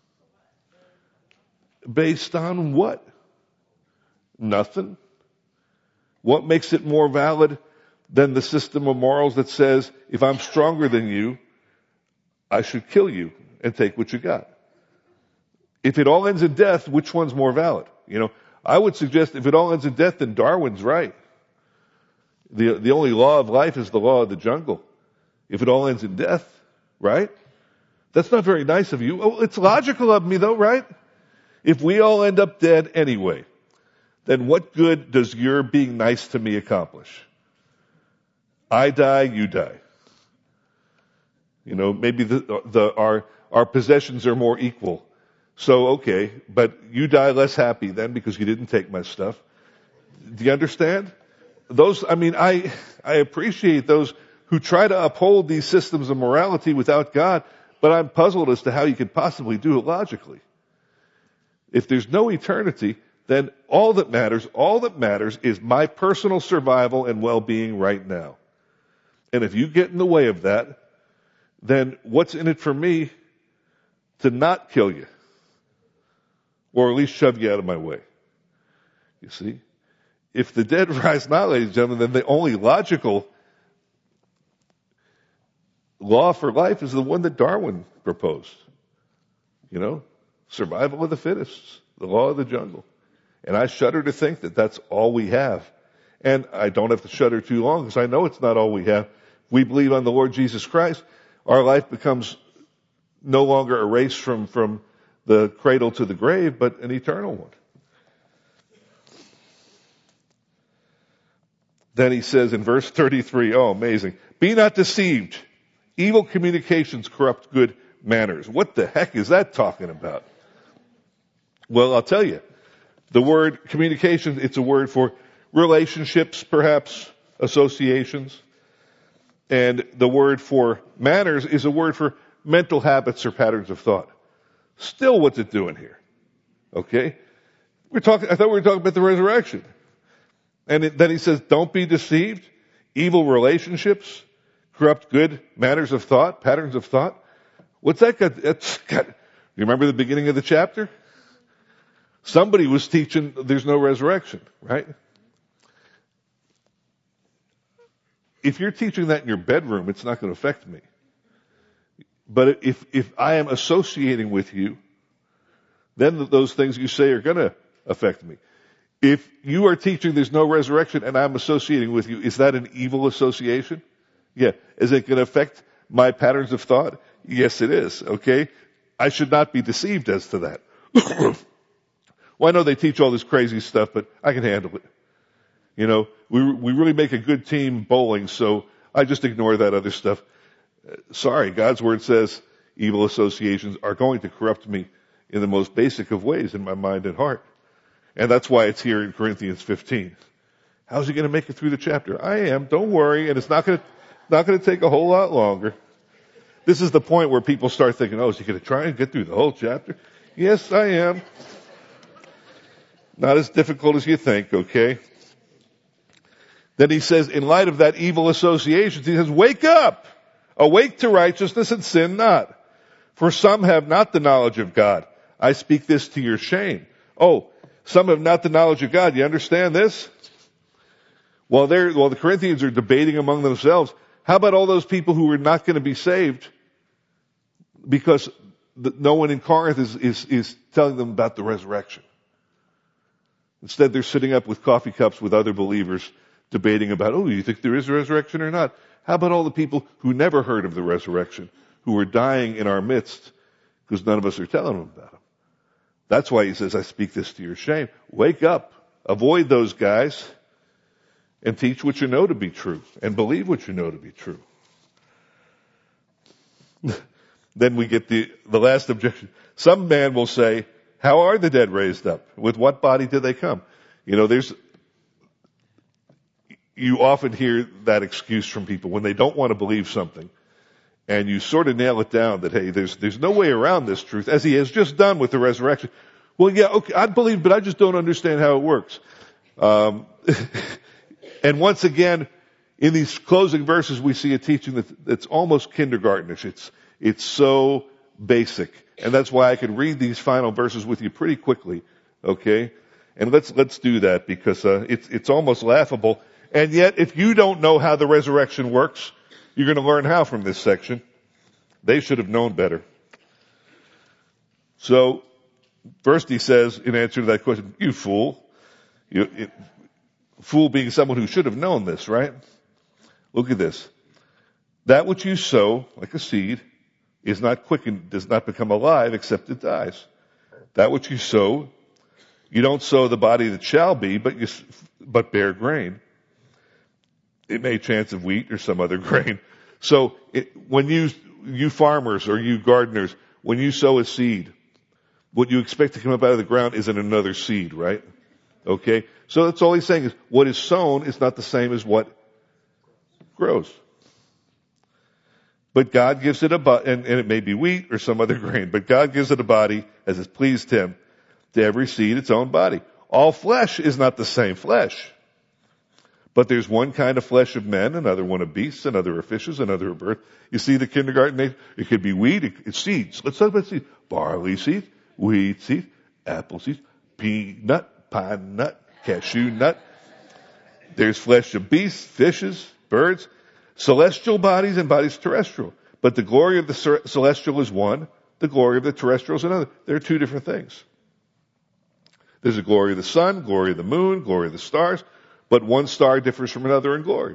what? Nothing. What makes it more valid than the system of morals that says, if I'm stronger than you, I should kill you and take what you got? If it all ends in death, which one's more valid? I would suggest if it all ends in death, then Darwin's right. The only law of life is the law of the jungle. if it all ends in death, right? That's not very nice of you. Oh, it's logical of me though, right? If we all end up dead anyway, then what good does your being nice to me accomplish? I die, you die. You know, maybe our possessions are more equal. So, okay, but you die less happy then because you didn't take my stuff. Do you understand? I appreciate those who try to uphold these systems of morality without God, but I'm puzzled as to how you could possibly do it logically. If there's no eternity, then all that matters is my personal survival and well-being right now. And if you get in the way of that, then what's in it for me to not kill you? Or at least shove you out of my way. You see? If the dead rise not, ladies and gentlemen, then the only logical law for life is the one that Darwin proposed. You know? Survival of the fittest. The law of the jungle. And I shudder to think that that's all we have. And I don't have to shudder too long because I know it's not all we have. We believe on the Lord Jesus Christ. Our life becomes no longer a race from the cradle to the grave, but an eternal one. Then he says in verse 33, oh, amazing. Be not deceived. Evil communications corrupt good manners. What the heck is that talking about? Well, I'll tell you. The word communication, it's a word for relationships, perhaps, associations. And the word for manners is a word for mental habits or patterns of thought. Still, what's it doing here? Okay? I thought we were talking about the resurrection. And then he says, don't be deceived. Evil relationships corrupt good manners of thought, patterns of thought. What's that got? You remember the beginning of the chapter? Somebody was teaching there's no resurrection, right? If you're teaching that in your bedroom, it's not going to affect me. But if I am associating with you, then those things you say are going to affect me. If you are teaching there's no resurrection and I'm associating with you, is that an evil association? Yeah. Is it going to affect my patterns of thought? Yes, it is. Okay. I should not be deceived as to that. Well, I know they teach all this crazy stuff, but I can handle it. You know, we really make a good team bowling, so I just ignore that other stuff. Sorry, God's word says evil associations are going to corrupt me in the most basic of ways in my mind and heart. And that's why it's here in Corinthians 15. How's he going to make it through the chapter? I am. Don't worry. And it's not going to take a whole lot longer. This is the point where people start thinking, oh, is he going to try and get through the whole chapter? Yes, I am. Not as difficult as you think, okay? Then he says, in light of that evil association, he says, wake up! Awake to righteousness and sin not. For some have not the knowledge of God. I speak this to your shame. Oh, some have not the knowledge of God. You understand this? While the Corinthians are debating among themselves, how about all those people who are not going to be saved because no one in Corinth is telling them about the resurrection? Instead, they're sitting up with coffee cups with other believers debating about, oh, you think there is a resurrection or not? How about all the people who never heard of the resurrection, who are dying in our midst because none of us are telling them about it? That's why he says, I speak this to your shame. Wake up. Avoid those guys and teach what you know to be true and believe what you know to be true. Then we get the last objection. Some man will say, how are the dead raised up? With what body did they come? You know, you often hear that excuse from people when they don't want to believe something. And you sort of nail it down that, hey, there's no way around this truth, as he has just done with the resurrection. Well, yeah, okay, I believe, but I just don't understand how it works. And once again, in these closing verses, we see a teaching that's almost kindergartenish. It's so basic. And that's why I can read these final verses with you pretty quickly. Okay? And let's do that because, it's almost laughable. And yet, if you don't know how the resurrection works, you're going to learn how from this section. They should have known better. So, first he says, in answer to that question, you fool. Fool being someone who should have known this, right? Look at this. That which you sow, like a seed, is not quickened, does not become alive except it dies. That which you sow, you don't sow the body that shall be, but bear grain. It may chance of wheat or some other grain. So when you farmers or you gardeners, when you sow a seed, what you expect to come up out of the ground isn't another seed, right? Okay? So that's all he's saying is what is sown is not the same as what grows. But God gives it and it may be wheat or some other grain, but God gives it a body as has pleased him, to every seed its own body. All flesh is not the same flesh. But there's one kind of flesh of men, another one of beasts, another of fishes, another of birds. You see the kindergarten age? It could be wheat, it's seeds. Let's talk about seeds. Barley seeds, wheat seeds, apple seeds, peanut, pine nut, cashew nut. There's flesh of beasts, fishes, birds, celestial bodies and bodies terrestrial. But the glory of the celestial is one, the glory of the terrestrial is another. They're two different things. There's a glory of the sun, glory of the moon, glory of the stars, but one star differs from another in glory.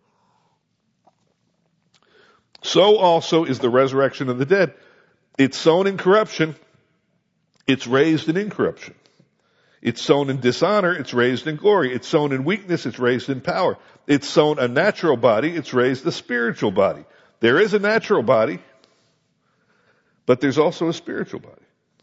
So also is the resurrection of the dead. It's sown in corruption, it's raised in incorruption. It's sown in dishonor, it's raised in glory. It's sown in weakness, it's raised in power. It's sown a natural body, it's raised a spiritual body. There is a natural body, but there's also a spiritual body.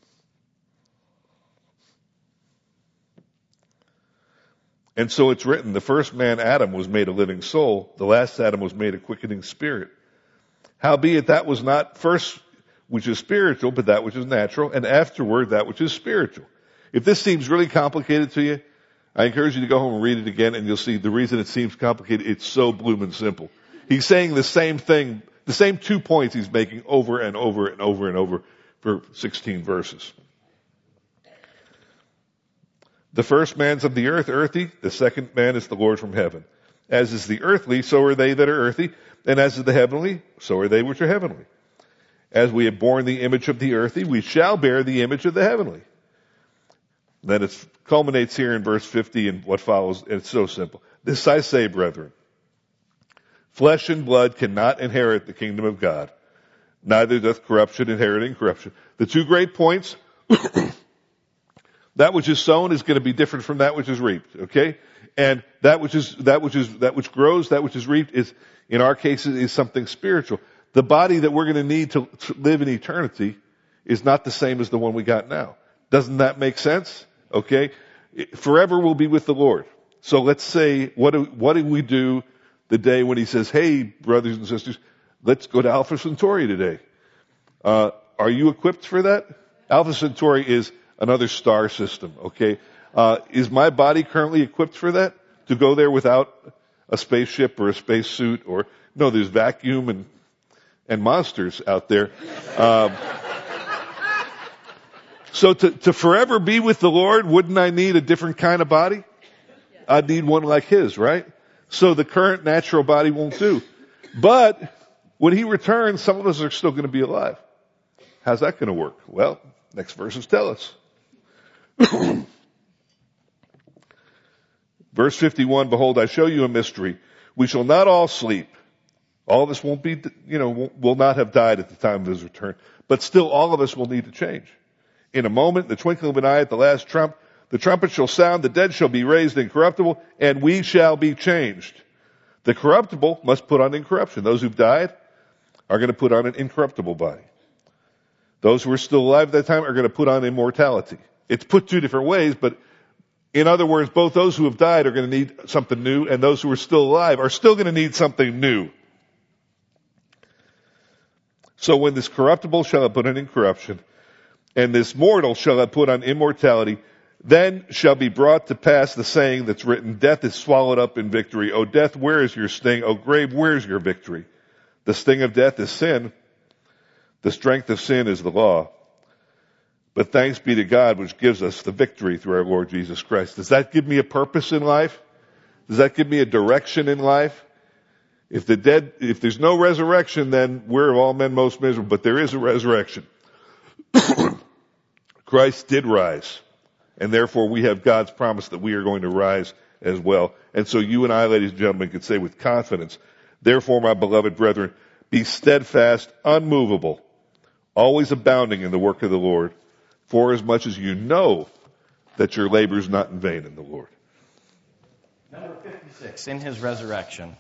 And so it's written, the first man, Adam, was made a living soul. The last Adam was made a quickening spirit. Howbeit that was not first which is spiritual, but that which is natural, and afterward that which is spiritual. If this seems really complicated to you, I encourage you to go home and read it again, and you'll see the reason it seems complicated, it's so blooming simple. He's saying the same thing, the same 2 points he's making over and over and over and over for 16 verses. The first man's of the earth, earthy. The second man is the Lord from heaven. As is the earthly, so are they that are earthy. And as is the heavenly, so are they which are heavenly. As we have borne the image of the earthly, we shall bear the image of the heavenly. Then it culminates here in verse 50 and what follows, and it's so simple. This I say, brethren, flesh and blood cannot inherit the kingdom of God. Neither doth corruption inherit incorruption. The two great points, that which is sown is going to be different from that which is reaped, okay? And that which grows, that which is reaped is, in our case, is something spiritual. The body that we're going to need to live in eternity is not the same as the one we got now. Doesn't that make sense? Okay? Forever we'll be with the Lord. So let's say, what do we do the day when he says, hey, brothers and sisters, let's go to Alpha Centauri today? Are you equipped for that? Alpha Centauri is another star system, okay? Is my body currently equipped for that? To go there without a spaceship or a spacesuit or, no, there's vacuum and monsters out there. So to forever be with the Lord, wouldn't I need a different kind of body? I'd need one like his, right? So the current natural body won't do. But when he returns, some of us are still going to be alive. How's that going to work? Well, next verses tell us. Verse 51, behold, I show you a mystery. We shall not all sleep. All of us won't be, will not have died at the time of his return. But still all of us will need to change. In a moment, the twinkling of an eye at the last trump, the trumpet shall sound, the dead shall be raised incorruptible, and we shall be changed. The corruptible must put on incorruption. Those who've died are going to put on an incorruptible body. Those who are still alive at that time are going to put on immortality. It's put two different ways, but in other words, both those who have died are going to need something new, and those who are still alive are still going to need something new. So when this corruptible shall have put on incorruption, and this mortal shall have put on immortality, then shall be brought to pass the saying that's written, death is swallowed up in victory. O death, where is your sting? O grave, where is your victory? The sting of death is sin. The strength of sin is the law. But thanks be to God, which gives us the victory through our Lord Jesus Christ. Does that give me a purpose in life? Does that give me a direction in life? If there's no resurrection, then we're of all men most miserable, but there is a resurrection. Christ did rise, and therefore we have God's promise that we are going to rise as well. And so you and I, ladies and gentlemen, can say with confidence, therefore, my beloved brethren, Be steadfast, unmovable, always abounding in the work of the Lord, for as much as you know that your labor is not in vain in the Lord. Number 56, in his resurrection.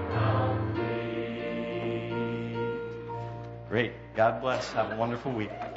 Great. God bless. Have a wonderful week.